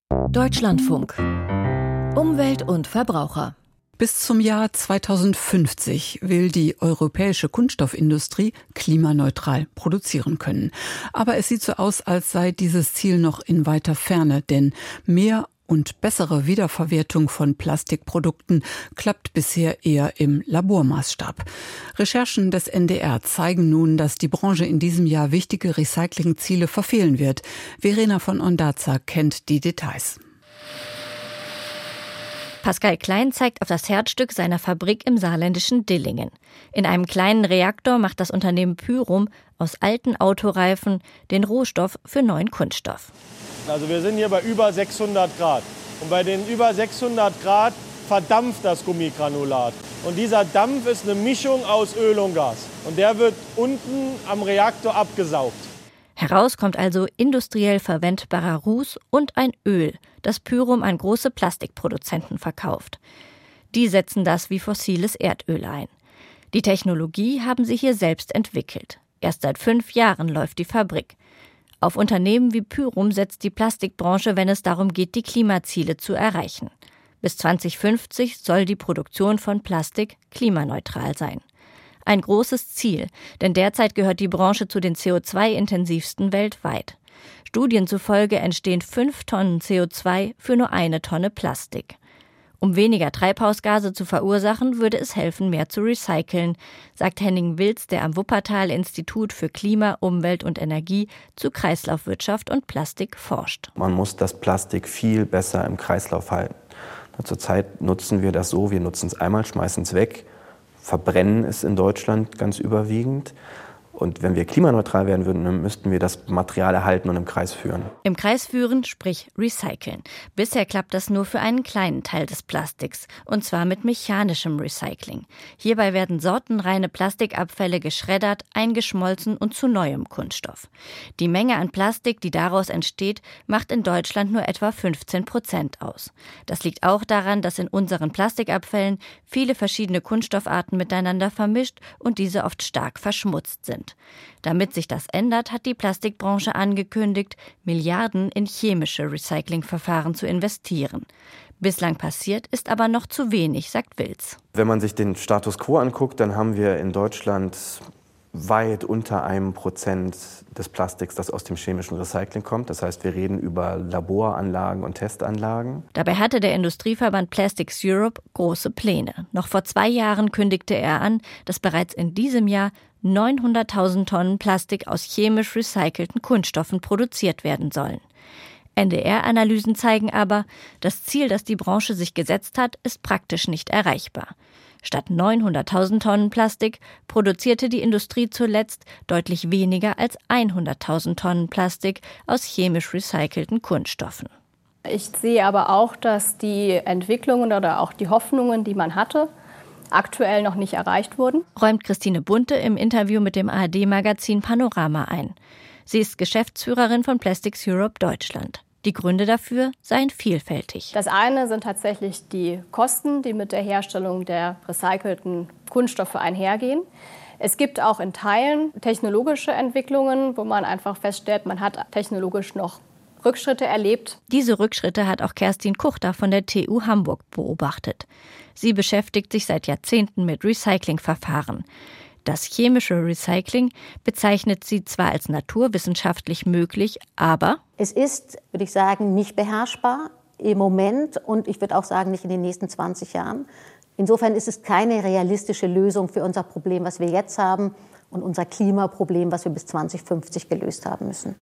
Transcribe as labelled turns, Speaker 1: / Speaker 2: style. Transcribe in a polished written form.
Speaker 1: Deutschlandfunk. Umwelt und Verbraucher.
Speaker 2: Bis zum Jahr 2050 will die europäische Kunststoffindustrie klimaneutral produzieren können. Aber es sieht so aus, als sei dieses Ziel noch in weiter Ferne, denn mehr und bessere Wiederverwertung von Plastikprodukten klappt bisher eher im Labormaßstab. Recherchen des NDR zeigen nun, dass die Branche in diesem Jahr wichtige Recyclingziele verfehlen wird. Verena von Ondaza kennt die Details.
Speaker 3: Pascal Klein zeigt auf das Herzstück seiner Fabrik im saarländischen Dillingen. In einem kleinen Reaktor macht das Unternehmen Pyrum aus alten Autoreifen den Rohstoff für neuen Kunststoff.
Speaker 4: Also wir sind hier bei über 600 Grad. Und bei den über 600 Grad verdampft das Gummigranulat. Und dieser Dampf ist eine Mischung aus Öl und Gas. Und der wird unten am Reaktor abgesaugt.
Speaker 3: Heraus kommt also industriell verwendbarer Ruß und ein Öl, das Pyrum an große Plastikproduzenten verkauft. Die setzen das wie fossiles Erdöl ein. Die Technologie haben sie hier selbst entwickelt. Erst seit 5 Jahren läuft die Fabrik. Auf Unternehmen wie Pyrum setzt die Plastikbranche, wenn es darum geht, die Klimaziele zu erreichen. Bis 2050 soll die Produktion von Plastik klimaneutral sein. Ein großes Ziel, denn derzeit gehört die Branche zu den CO2-intensivsten weltweit. Studien zufolge entstehen 5 Tonnen CO2 für nur 1 Tonne Plastik. Um weniger Treibhausgase zu verursachen, würde es helfen, mehr zu recyceln, sagt Henning Wilz, der am Wuppertal-Institut für Klima, Umwelt und Energie zu Kreislaufwirtschaft und Plastik forscht.
Speaker 5: Man muss das Plastik viel besser im Kreislauf halten. Zurzeit nutzen wir das so, wir nutzen es einmal, schmeißen es weg, verbrennen es in Deutschland ganz überwiegend. Und wenn wir klimaneutral werden würden, dann müssten wir das Material erhalten und im Kreis führen.
Speaker 3: Im Kreis führen, sprich recyceln. Bisher klappt das nur für einen kleinen Teil des Plastiks, und zwar mit mechanischem Recycling. Hierbei werden sortenreine Plastikabfälle geschreddert, eingeschmolzen und zu neuem Kunststoff. Die Menge an Plastik, die daraus entsteht, macht in Deutschland nur etwa 15% aus. Das liegt auch daran, dass in unseren Plastikabfällen viele verschiedene Kunststoffarten miteinander vermischt und diese oft stark verschmutzt sind. Damit sich das ändert, hat die Plastikbranche angekündigt, Milliarden in chemische Recyclingverfahren zu investieren. Bislang passiert ist aber noch zu wenig, sagt Wilz.
Speaker 5: Wenn man sich den Status quo anguckt, dann haben wir in Deutschland weit unter 1% des Plastiks, das aus dem chemischen Recycling kommt. Das heißt, wir reden über Laboranlagen und Testanlagen.
Speaker 3: Dabei hatte der Industrieverband Plastics Europe große Pläne. Noch vor 2 Jahren kündigte er an, dass bereits in diesem Jahr 900.000 Tonnen Plastik aus chemisch recycelten Kunststoffen produziert werden sollen. NDR-Analysen zeigen aber, das Ziel, das die Branche sich gesetzt hat, ist praktisch nicht erreichbar. Statt 900.000 Tonnen Plastik produzierte die Industrie zuletzt deutlich weniger als 100.000 Tonnen Plastik aus chemisch recycelten Kunststoffen.
Speaker 6: Ich sehe aber auch, dass die Entwicklungen oder auch die Hoffnungen, die man hatte, aktuell noch nicht erreicht wurden,
Speaker 3: räumt Christine Bunte im Interview mit dem ARD-Magazin Panorama ein. Sie ist Geschäftsführerin von Plastics Europe Deutschland. Die Gründe dafür seien vielfältig.
Speaker 6: Das eine sind tatsächlich die Kosten, die mit der Herstellung der recycelten Kunststoffe einhergehen. Es gibt auch in Teilen technologische Entwicklungen, wo man einfach feststellt, man hat technologisch noch Rückschritte erlebt.
Speaker 3: Diese Rückschritte hat auch Kerstin Kuchter von der TU Hamburg beobachtet. Sie beschäftigt sich seit Jahrzehnten mit Recyclingverfahren. Das chemische Recycling bezeichnet sie zwar als naturwissenschaftlich möglich, aber
Speaker 7: es ist, würde ich sagen, nicht beherrschbar im Moment und ich würde auch sagen, nicht in den nächsten 20 Jahren. Insofern ist es keine realistische Lösung für unser Problem, was wir jetzt haben und unser Klimaproblem, was wir bis 2050 gelöst haben müssen.